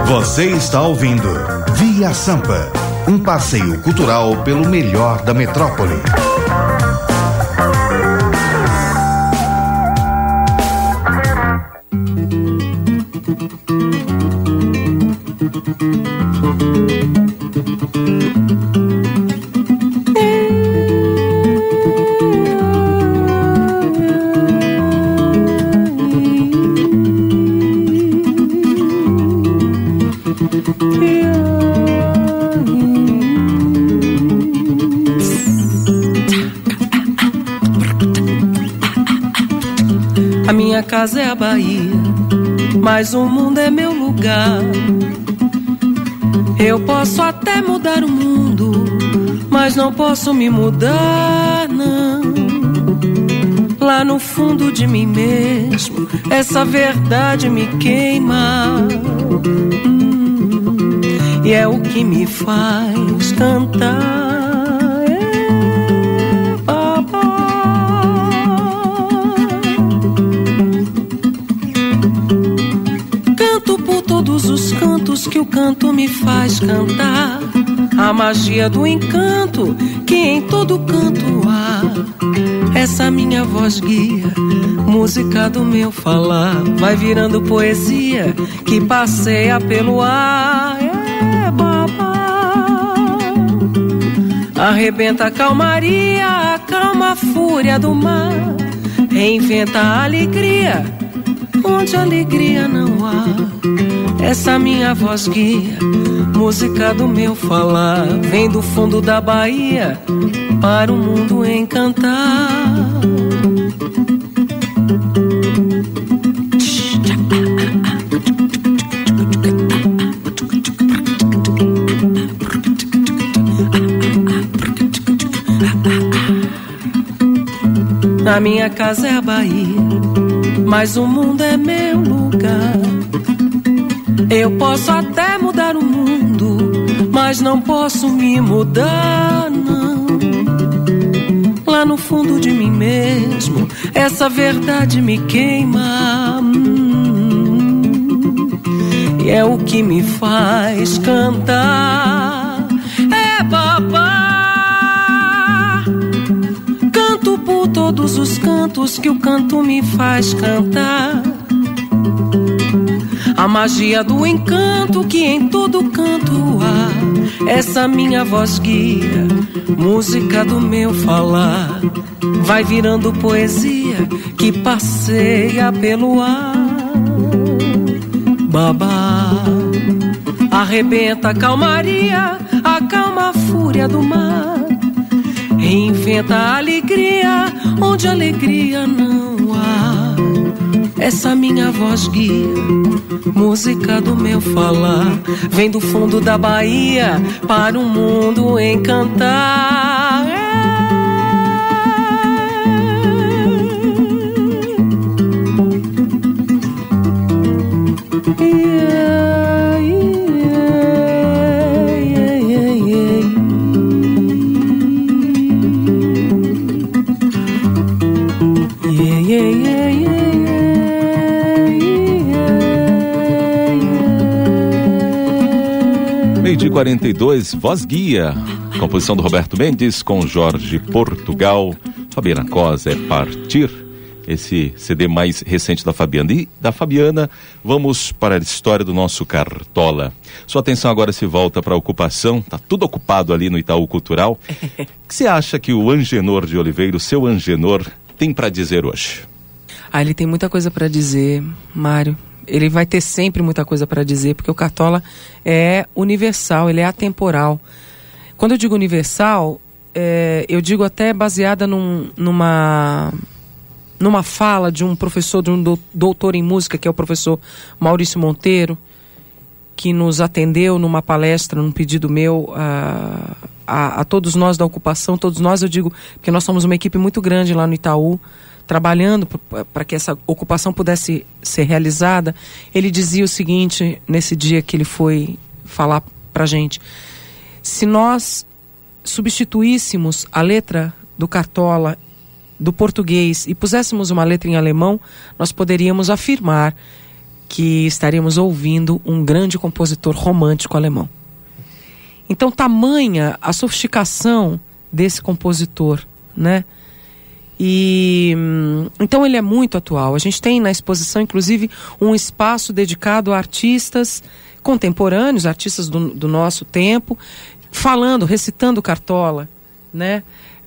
Você está ouvindo Via Sampa, um passeio cultural pelo melhor da metrópole. A minha casa é a Bahia, mas o mundo é meu lugar. Eu posso até mudar o mundo, mas não posso me mudar, não. Lá no fundo de mim mesmo, essa verdade me queima. E é o que me faz cantar. Todos os cantos que o canto me faz cantar, a magia do encanto que em todo canto há. Essa minha voz guia, música do meu falar, vai virando poesia que passeia pelo ar. É babá, arrebenta a calmaria, acalma a fúria do mar, reinventa a alegria onde alegria não há. Essa minha voz guia, música do meu falar, vem do fundo da Bahia para o mundo encantar. A minha casa é a Bahia, mas o mundo é meu lugar. Eu posso até mudar o mundo, mas não posso me mudar, não. Lá no fundo de mim mesmo, essa verdade me queima. E é o que me faz cantar. É babá, canto por todos os cantos que o canto me faz cantar. A magia do encanto que em todo canto há. Essa minha voz guia, música do meu falar, vai virando poesia que passeia pelo ar. Babá, arrebenta a calmaria, acalma a fúria do mar, reinventa a alegria onde alegria não há. Essa minha voz guia, música do meu falar, vem do fundo da Bahia para o mundo encantar. De 42, Voz Guia, composição do Roberto Mendes com Jorge Portugal. Fabiana Cosa é Partir, esse CD mais recente da Fabiana. E da Fabiana, vamos para a história do nosso Cartola. Sua atenção agora se volta para a ocupação, tá tudo ocupado ali no Itaú Cultural. O que você acha que o Angenor de Oliveira, o seu Angenor, tem para dizer hoje? Ele tem muita coisa para dizer, Mário. Ele vai ter sempre muita coisa para dizer, porque o Cartola é universal, ele é atemporal. Quando eu digo universal, eu digo até baseada numa fala de um professor, de um doutor em música, que é o professor Maurício Monteiro, que nos atendeu numa palestra, num pedido meu, a todos nós da ocupação. Todos nós, eu digo, porque nós somos uma equipe muito grande lá no Itaú, trabalhando para que essa ocupação pudesse ser realizada. Ele dizia o seguinte, nesse dia que ele foi falar para a gente: se nós substituíssemos a letra do Cartola do português e puséssemos uma letra em alemão, nós poderíamos afirmar que estaríamos ouvindo um grande compositor romântico alemão. Então, tamanha a sofisticação desse compositor, né? E então ele é muito atual. A gente tem na exposição, inclusive, um espaço dedicado a artistas contemporâneos, artistas do nosso tempo, falando, recitando Cartola, né?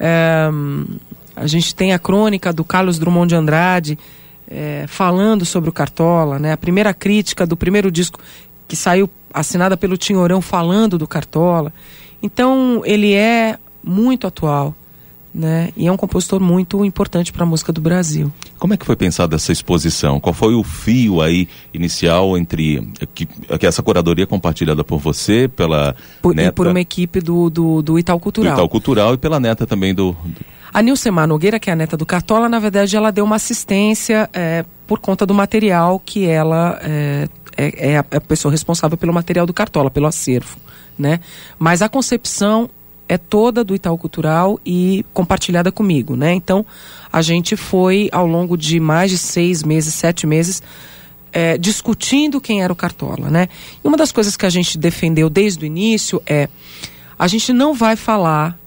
A gente tem a crônica do Carlos Drummond de Andrade falando sobre o Cartola, né? A primeira crítica do primeiro disco que saiu assinada pelo Tinhorão falando do Cartola. Então ele é muito atual, né? E é um compositor muito importante para a música do Brasil. Como é que foi pensada essa exposição? Qual foi o fio aí inicial entre que essa curadoria compartilhada por você, pela neta... E por uma equipe do Itaú Cultural. Do Itaú Cultural e pela neta também A Nilcemar Nogueira, que é a neta do Cartola, na verdade ela deu uma assistência por conta do material que ela é a pessoa responsável pelo material do Cartola, pelo acervo, né? Mas a concepção é toda do Itaú Cultural e compartilhada comigo, né? Então, a gente foi, ao longo de mais de 6 meses, 7 meses, discutindo quem era o Cartola, né? E uma das coisas que a gente defendeu desde o início a gente não vai falar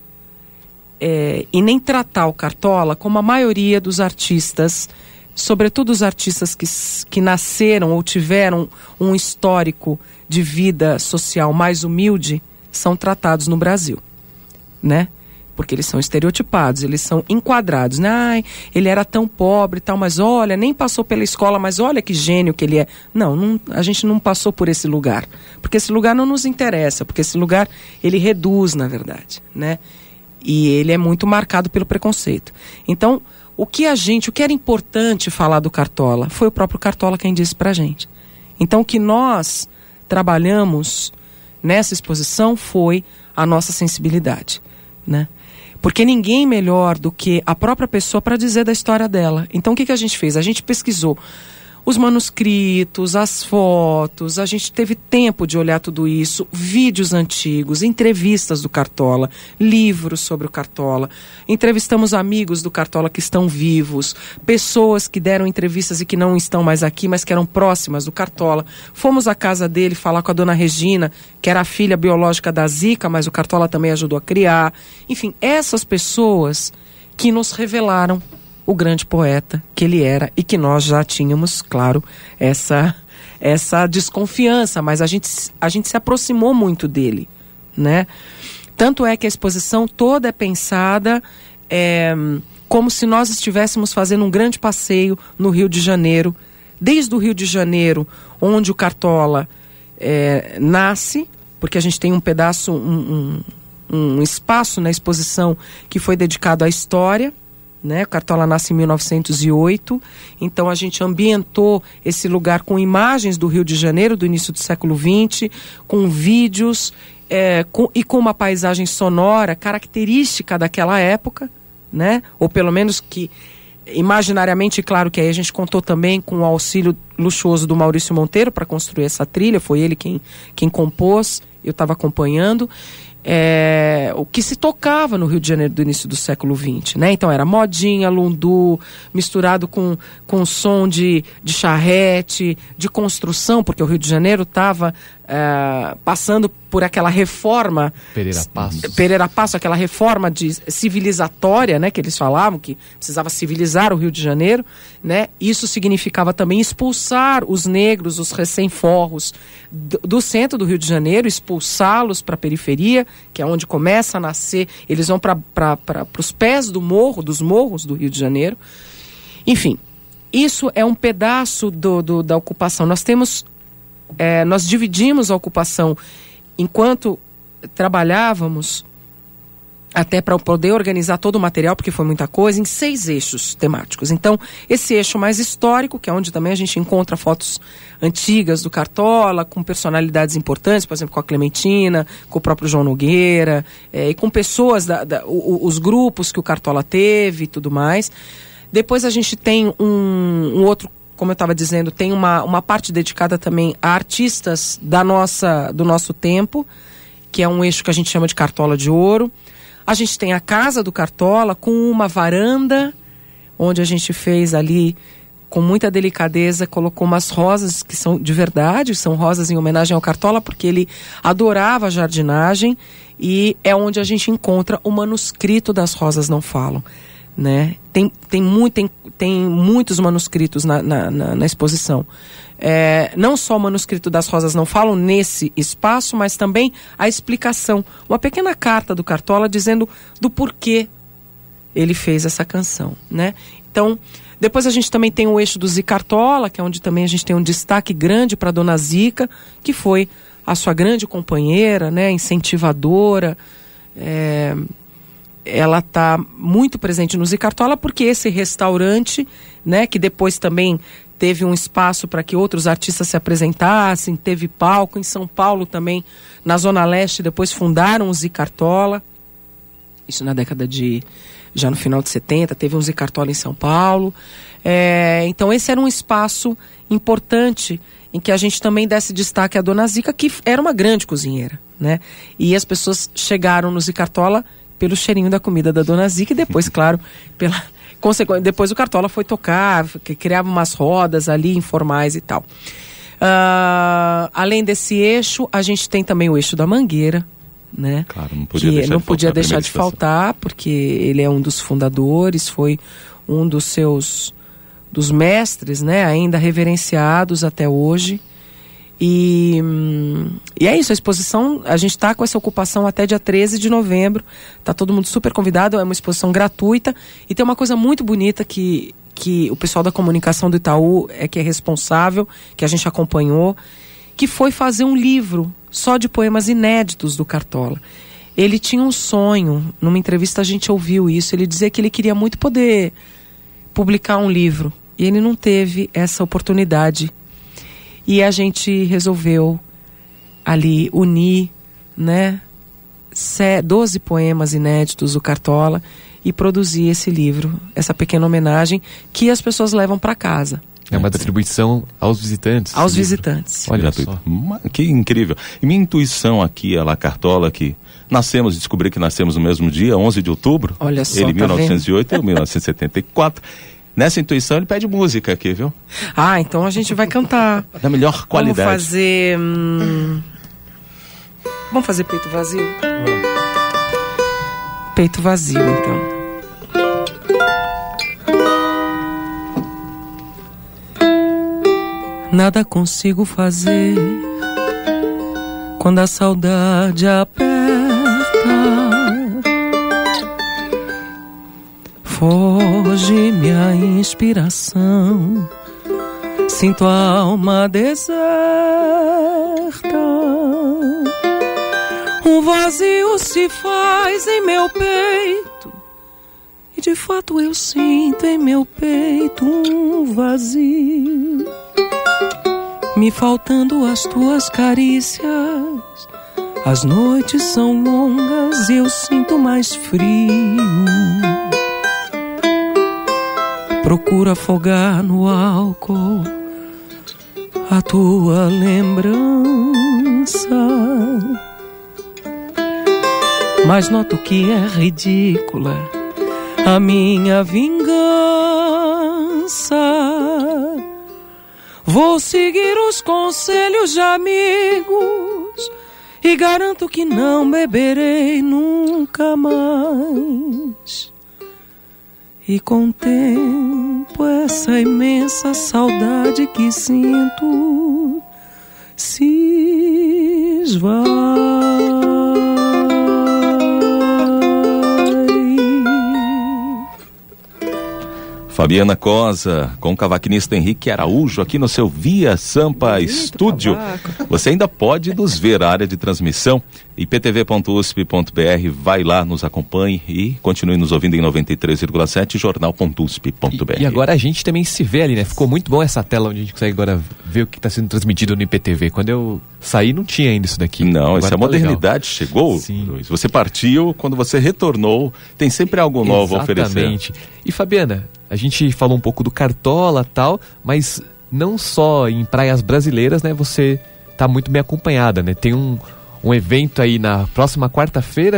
e nem tratar o Cartola como a maioria dos artistas, sobretudo os artistas que nasceram ou tiveram um histórico de vida social mais humilde, são tratados no Brasil, né? Porque eles são estereotipados, eles são enquadrados, né? Ai, ele era tão pobre e tal, mas olha, nem passou pela escola, mas olha que gênio que ele é. Não, a gente não passou por esse lugar, porque esse lugar não nos interessa, porque esse lugar, ele reduz, na verdade, né? E ele é muito marcado pelo preconceito. Então, o que era importante falar do Cartola, foi o próprio Cartola quem disse pra gente. Então, o que nós trabalhamos nessa exposição foi a nossa sensibilidade, né? Porque ninguém melhor do que a própria pessoa para dizer da história dela. Então o que a gente fez? A gente pesquisou os manuscritos, as fotos, a gente teve tempo de olhar tudo isso, vídeos antigos, entrevistas do Cartola, livros sobre o Cartola, entrevistamos amigos do Cartola que estão vivos, pessoas que deram entrevistas e que não estão mais aqui, mas que eram próximas do Cartola. Fomos à casa dele falar com a dona Regina, que era a filha biológica da Zica, mas o Cartola também ajudou a criar. Enfim, essas pessoas que nos revelaram o grande poeta que ele era e que nós já tínhamos, claro, essa desconfiança, mas a gente se aproximou muito dele, né? Tanto é que a exposição toda é pensada como se nós estivéssemos fazendo um grande passeio no Rio de Janeiro, desde o Rio de Janeiro, onde o Cartola nasce, porque a gente tem um pedaço, um espaço na exposição que foi dedicado à história, né? O Cartola nasce em 1908, então a gente ambientou esse lugar com imagens do Rio de Janeiro do início do século XX, com vídeos e com uma paisagem sonora característica daquela época, né? Ou pelo menos que imaginariamente, claro que aí a gente contou também com o auxílio luxuoso do Maurício Monteiro para construir essa trilha, foi ele quem compôs, eu estava acompanhando. O que se tocava no Rio de Janeiro do início do século XX, né? Então era modinha, lundu, misturado com som de charrete, de construção, porque o Rio de Janeiro estava passando por aquela reforma Pereira Passos, aquela reforma civilizatória, né, que eles falavam, que precisava civilizar o Rio de Janeiro, né? Isso significava também expulsar os negros, os recém-forros do centro do Rio de Janeiro, expulsá-los para a periferia, que é onde começa a nascer, eles vão para os pés dos morros do Rio de Janeiro. Enfim, isso é um pedaço da ocupação. Nós dividimos a ocupação enquanto trabalhávamos, até para poder organizar todo o material, porque foi muita coisa, em 6 eixos temáticos. Então, esse eixo mais histórico, que é onde também a gente encontra fotos antigas do Cartola, com personalidades importantes, por exemplo, com a Clementina, com o próprio João Nogueira, e com pessoas, os grupos que o Cartola teve e tudo mais. Depois a gente tem um outro, como eu estava dizendo, tem uma parte dedicada também a artistas do nosso tempo, que é um eixo que a gente chama de Cartola de Ouro. A gente tem a Casa do Cartola com uma varanda, onde a gente fez ali com muita delicadeza, colocou umas rosas que são de verdade, são rosas em homenagem ao Cartola, porque ele adorava a jardinagem, e é onde a gente encontra o manuscrito das Rosas Não Falam, né? Tem muitos manuscritos na exposição. Não só o manuscrito das Rosas Não Falam nesse espaço, mas também a explicação, uma pequena carta do Cartola dizendo do porquê ele fez essa canção, né? Então, depois a gente também tem o eixo do Zica Cartola, que é onde também a gente tem um destaque grande para a Dona Zica, que foi a sua grande companheira, né, incentivadora. Ela está muito presente no Zica Cartola, porque esse restaurante, né, que depois também teve um espaço para que outros artistas se apresentassem, teve palco em São Paulo também, na Zona Leste, depois fundaram o Zica Cartola, isso na década já no final de 70, teve um Zica Cartola em São Paulo. Então esse era um espaço importante em que a gente também desse destaque à Dona Zica, que era uma grande cozinheira, né? E as pessoas chegaram no Zica Cartola pelo cheirinho da comida da Dona Zica, e depois, claro, depois o Cartola foi tocar, criava umas rodas ali informais e tal. Além desse eixo, a gente tem também o eixo da Mangueira, né? Claro, não podia deixar de faltar, porque ele é um dos fundadores, foi um dos mestres, né, ainda reverenciados até hoje. E é isso, a exposição, a gente está com essa ocupação até dia 13 de novembro, tá todo mundo super convidado, é uma exposição gratuita, e tem uma coisa muito bonita que o pessoal da comunicação do Itaú que é responsável, que a gente acompanhou, que foi fazer um livro só de poemas inéditos do Cartola. Ele tinha um sonho, numa entrevista a gente ouviu isso, ele dizia que ele queria muito poder publicar um livro, e ele não teve essa oportunidade. E a gente resolveu ali unir, né, 12 poemas inéditos do Cartola e produzir esse livro, essa pequena homenagem que as pessoas levam para casa. É uma distribuição aos visitantes. Aos visitantes. Olha só. Que incrível. E minha intuição aqui, a La Cartola, que descobri que nascemos no mesmo dia, 11 de outubro. Olha só, ele, tá 1908, eu, 1974. Nessa intuição, ele pede música aqui, viu? Então a gente vai cantar. Da melhor qualidade. Vamos fazer Peito Vazio? Peito Vazio, então. Nada consigo fazer quando a saudade aperta. Foge minha inspiração, sinto a alma deserta. Um vazio se faz em meu peito, e de fato eu sinto em meu peito um vazio. Me faltando as tuas carícias, as noites são longas e eu sinto mais frio. Procuro afogar no álcool a tua lembrança, mas noto que é ridícula a minha vingança. Vou seguir os conselhos de amigos e garanto que não beberei nunca mais. E contemplo essa imensa saudade que sinto se esvai. Fabiana Cosa, com o cavaquinista Henrique Araújo, aqui no seu Via Sampa Estúdio. Você ainda pode nos ver, a área de transmissão, iptv.usp.br, vai lá, nos acompanhe e continue nos ouvindo em 93,7, jornal.usp.br. E agora a gente também se vê ali, né? Ficou muito bom essa tela onde a gente consegue agora ver o que está sendo transmitido no IPTV. Quando eu saí não tinha ainda isso daqui. Não, agora essa modernidade chegou, Sim. Luiz. Você partiu, quando você retornou, tem sempre algo novo a oferecer. Exatamente. E Fabiana, a gente falou um pouco do Cartola e tal, mas não só em praias brasileiras, né? Você tá muito bem acompanhada, né? Tem um evento aí na próxima quarta-feira,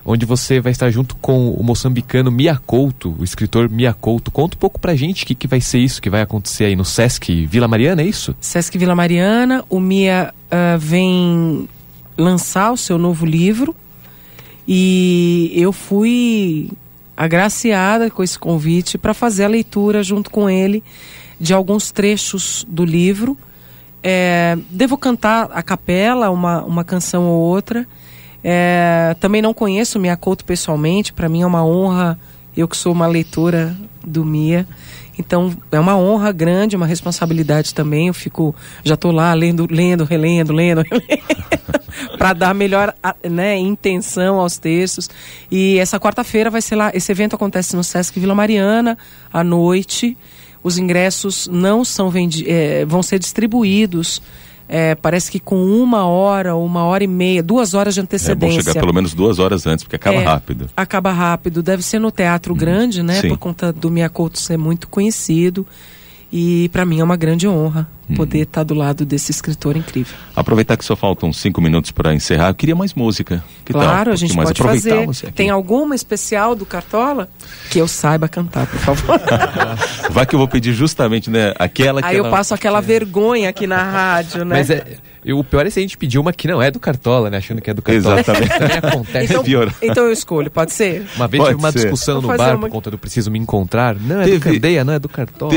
onde você vai estar junto com o moçambicano Mia Couto, o escritor Mia Couto. Conta um pouco pra gente o que vai ser isso, que vai acontecer aí no Sesc Vila Mariana, é isso? Sesc Vila Mariana, o Mia vem lançar o seu novo livro e eu fui agraciada com esse convite para fazer a leitura junto com ele de alguns trechos do livro. Devo cantar a capela, uma canção ou outra. Também não conheço o Mia Couto pessoalmente, para mim é uma honra, eu que sou uma leitora do Mia. Então é uma honra grande, uma responsabilidade também. Já estou lá lendo, relendo para dar melhor intenção aos textos. E essa quarta-feira vai ser lá, esse evento acontece no Sesc Vila Mariana, à noite. Os ingressos não são vão ser distribuídos. Parece que com 1 hora, 1h30, 2 horas de antecedência. É bom chegar pelo menos 2 horas antes, porque acaba rápido. Acaba rápido. Deve ser no Teatro Grande, né? Sim. Por conta do Mia Couto ser muito conhecido. E para mim é uma grande honra poder estar do lado desse escritor incrível. Aproveitar que só faltam 5 minutos para encerrar, eu queria mais música. Claro, a gente pode fazer. Tem alguma especial do Cartola? Que eu saiba cantar, por favor. Vai que eu vou pedir justamente, né, aquela que Aí eu passo aquela vergonha aqui na rádio, né? Mas o pior é se a gente pedir uma que não é do Cartola, né? Achando que é do Cartola. Exatamente. Também acontece. Então eu escolho, pode ser? Uma vez tive uma discussão no bar por conta do Preciso Me Encontrar. Não, é do Candeia, não é do Cartola.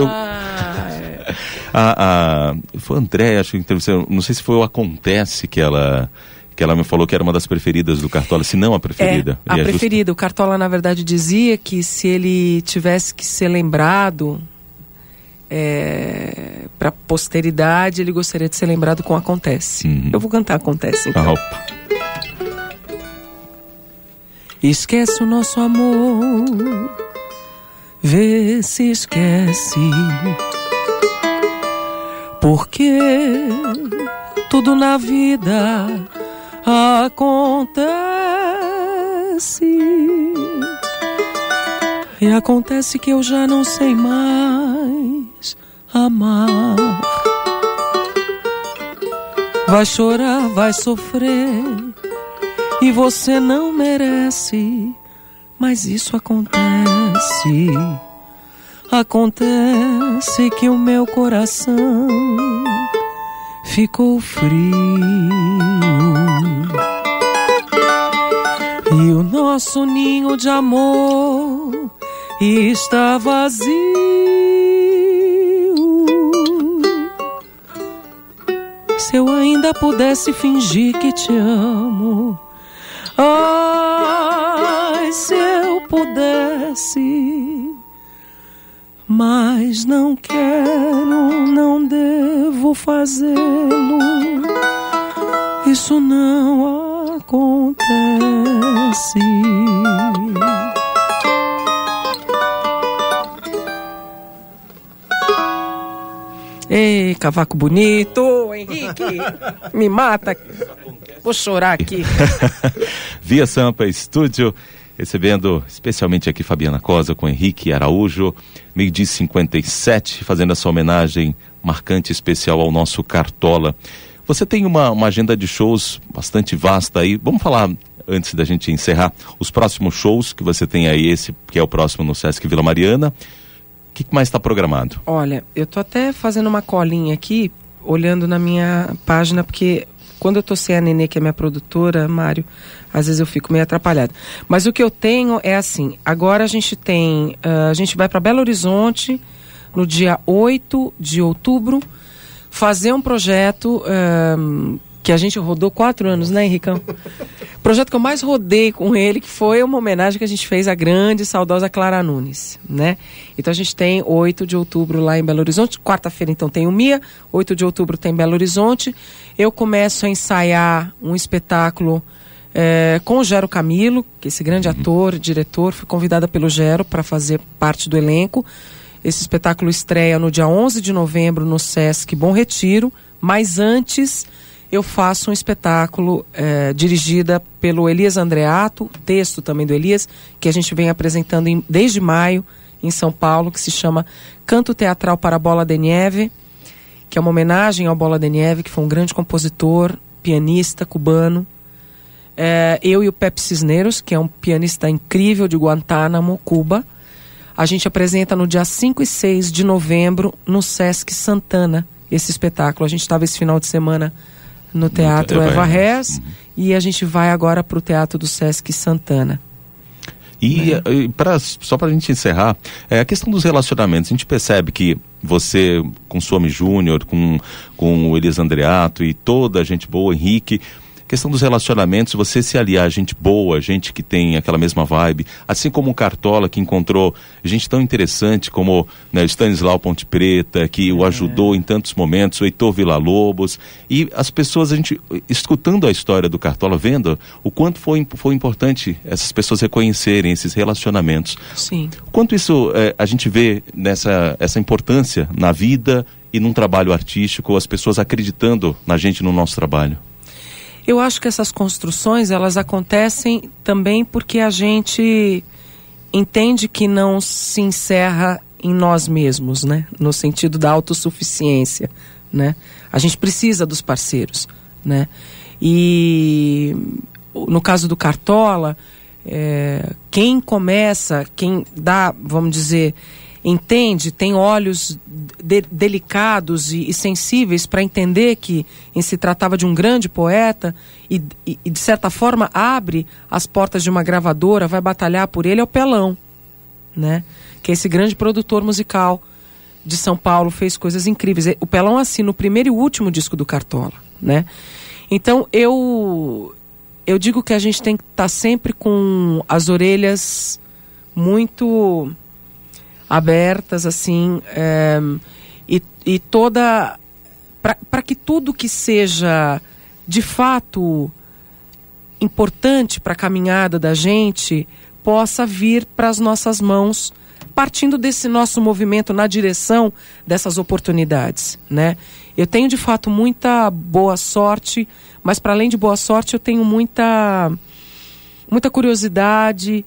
Foi a André, acho que entrevistou, não sei se foi o Acontece que ela me falou que era uma das preferidas do Cartola, se não a preferida. A preferida. O Cartola, na verdade, dizia que se ele tivesse que ser lembrado para posteridade, ele gostaria de ser lembrado com Acontece. Eu vou cantar Acontece, então. Opa. Esquece o nosso amor, vê se esquece, porque tudo na vida acontece. E acontece que eu já não sei mais amar. Vai chorar, vai sofrer, e você não merece, mas isso acontece. Acontece que o meu coração ficou frio e o nosso ninho de amor está vazio. Se eu ainda pudesse fingir que te amo, ai, se eu pudesse, mas não quero, não devo fazê-lo. Isso não acontece. Ei, cavaco bonito, Henrique, me mata, vou chorar aqui. Via Sampa Estúdio, recebendo especialmente aqui Fabiana Cosa com Henrique Araújo, 12h57, fazendo essa homenagem marcante, especial ao nosso Cartola. Você tem uma agenda de shows bastante vasta aí. Vamos falar, antes da gente encerrar, os próximos shows que você tem aí, esse que é o próximo no Sesc Vila Mariana. O que mais está programado? Olha, eu tô até fazendo uma colinha aqui, olhando na minha página, porque quando eu tô sem a Nenê, que é minha produtora, Mário, às vezes eu fico meio atrapalhada. Mas o que eu tenho é assim, agora a gente vai para Belo Horizonte no dia 8 de outubro, fazer um projeto que a gente rodou 4 anos, né, Henricão? Projeto que eu mais rodei com ele, que foi uma homenagem que a gente fez à grande e saudosa Clara Nunes, né? Então a gente tem 8 de outubro lá em Belo Horizonte, quarta-feira então tem o Mia, 8 de outubro tem Belo Horizonte. Eu começo a ensaiar um espetáculo com o Gero Camilo, que é esse grande ator, diretor, fui convidada pelo Gero para fazer parte do elenco. Esse espetáculo estreia no dia 11 de novembro no Sesc Bom Retiro, mas antes eu faço um espetáculo dirigida pelo Elias Andreato, texto também do Elias, que a gente vem apresentando desde maio em São Paulo, que se chama Canto Teatral para Bola de Neve, que é uma homenagem ao Bola de Neve, que foi um grande compositor, pianista cubano. Eu e o Pepe Cisneros, que é um pianista incrível de Guantánamo, Cuba. A gente apresenta no dia 5 e 6 de novembro no Sesc Santana esse espetáculo. A gente estava esse final de semana no Teatro Eva Rez e a gente vai agora para o Teatro do Sesc Santana. E só para a gente encerrar, a questão dos relacionamentos. A gente percebe que você, com o Suomi Júnior, com o Elias Andreato e toda a gente boa, Henrique, questão dos relacionamentos, você se aliar a gente boa, gente que tem aquela mesma vibe, assim como o Cartola, que encontrou gente tão interessante como, né, Stanislau Ponte Preta, que o ajudou em tantos momentos, o Heitor Villa-Lobos, e as pessoas, a gente escutando a história do Cartola, vendo o quanto foi importante essas pessoas reconhecerem esses relacionamentos. Sim. O quanto isso a gente vê essa importância na vida e num trabalho artístico, as pessoas acreditando na gente, no nosso trabalho. Eu acho que essas construções, elas acontecem também porque a gente entende que não se encerra em nós mesmos, né? No sentido da autossuficiência, né? A gente precisa dos parceiros, né? E no caso do Cartola, quem começa, quem dá, vamos dizer, entende, tem olhos delicados e sensíveis para entender que se tratava de um grande poeta e de certa forma abre as portas de uma gravadora, vai batalhar por ele, é o Pelão, né? Que é esse grande produtor musical de São Paulo, fez coisas incríveis. O Pelão assina o primeiro e o último disco do Cartola, né? Então eu digo que a gente tem que estar sempre com as orelhas muito abertas, assim, e toda... para que tudo que seja, de fato, importante para a caminhada da gente, possa vir para as nossas mãos, partindo desse nosso movimento na direção dessas oportunidades, né? Eu tenho, de fato, muita boa sorte, mas, para além de boa sorte, eu tenho muita curiosidade,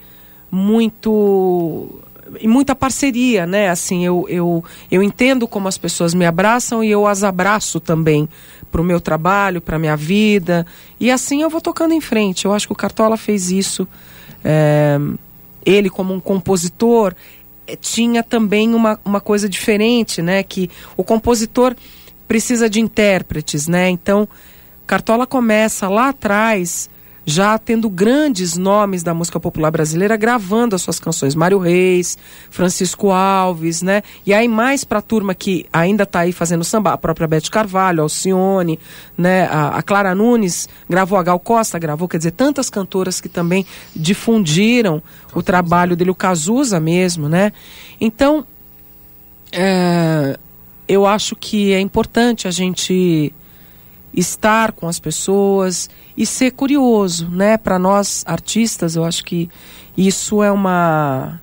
e muita parceria, né? Assim, eu entendo como as pessoas me abraçam e eu as abraço também para o meu trabalho, para a minha vida, e assim eu vou tocando em frente. Eu acho que o Cartola fez isso. Ele, como um compositor, tinha também uma coisa diferente, né? Que o compositor precisa de intérpretes, né? Então, Cartola começa lá atrás, já tendo grandes nomes da música popular brasileira gravando as suas canções. Mário Reis, Francisco Alves, né? E aí mais para a turma que ainda está aí fazendo samba, a própria Beth Carvalho, Alcione, né? A Clara Nunes gravou, a Gal Costa gravou, quer dizer, tantas cantoras que também difundiram o trabalho dele, o Cazuza mesmo, né? Então, eu acho que é importante a gente estar com as pessoas e ser curioso, né? Para nós artistas, eu acho que isso é uma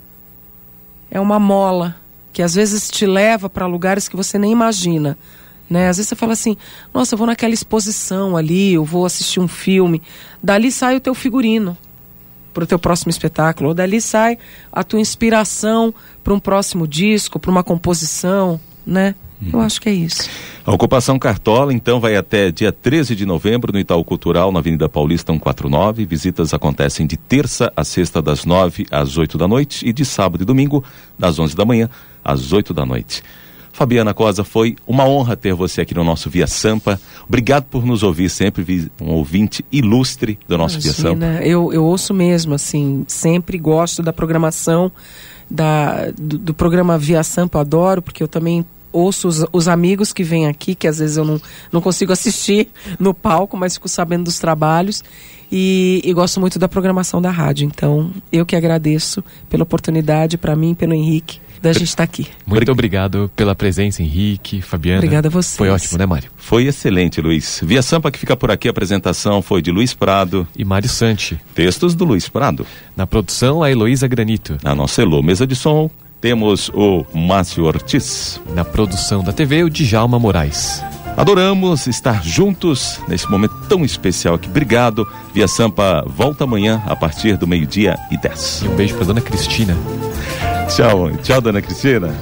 mola que às vezes te leva para lugares que você nem imagina, né? Às vezes você fala assim, nossa, eu vou naquela exposição ali, eu vou assistir um filme, dali sai o teu figurino para o teu próximo espetáculo, ou dali sai a tua inspiração para um próximo disco, para uma composição, né? Eu acho que é isso. A Ocupação Cartola, então, vai até dia 13 de novembro no Itaú Cultural, na Avenida Paulista 149. Visitas acontecem de terça a sexta, das 9 às 8 da noite, e de sábado e domingo, das 11 da manhã às 8 da noite. Fabiana Cosa, foi uma honra ter você aqui no nosso Via Sampa. Obrigado por nos ouvir sempre, um ouvinte ilustre do nosso Via Sampa. Eu ouço mesmo, assim, sempre gosto da programação do programa Via Sampa, adoro, porque eu também ouço os amigos que vêm aqui, que às vezes eu não consigo assistir no palco, mas fico sabendo dos trabalhos, e gosto muito da programação da rádio. Então, eu que agradeço pela oportunidade, para mim, pelo Henrique, da gente estar aqui. Muito obrigado pela presença, Henrique, Fabiana. Obrigada a vocês. Foi ótimo, né, Mário? Foi excelente, Luiz. Via Sampa que fica por aqui, a apresentação foi de Luiz Prado e Mário Santi. Textos do Luiz Prado. Na produção, a Heloísa Granito. Na nossa Elô, mesa de som, temos o Márcio Ortiz. Na produção da TV, o Djalma Moraes. Adoramos estar juntos nesse momento tão especial aqui. Obrigado. Via Sampa volta amanhã a partir do 12:10. E um beijo pra dona Cristina. Tchau, dona Cristina.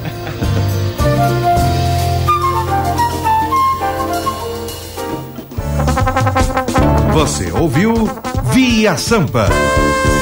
Você ouviu Via Sampa.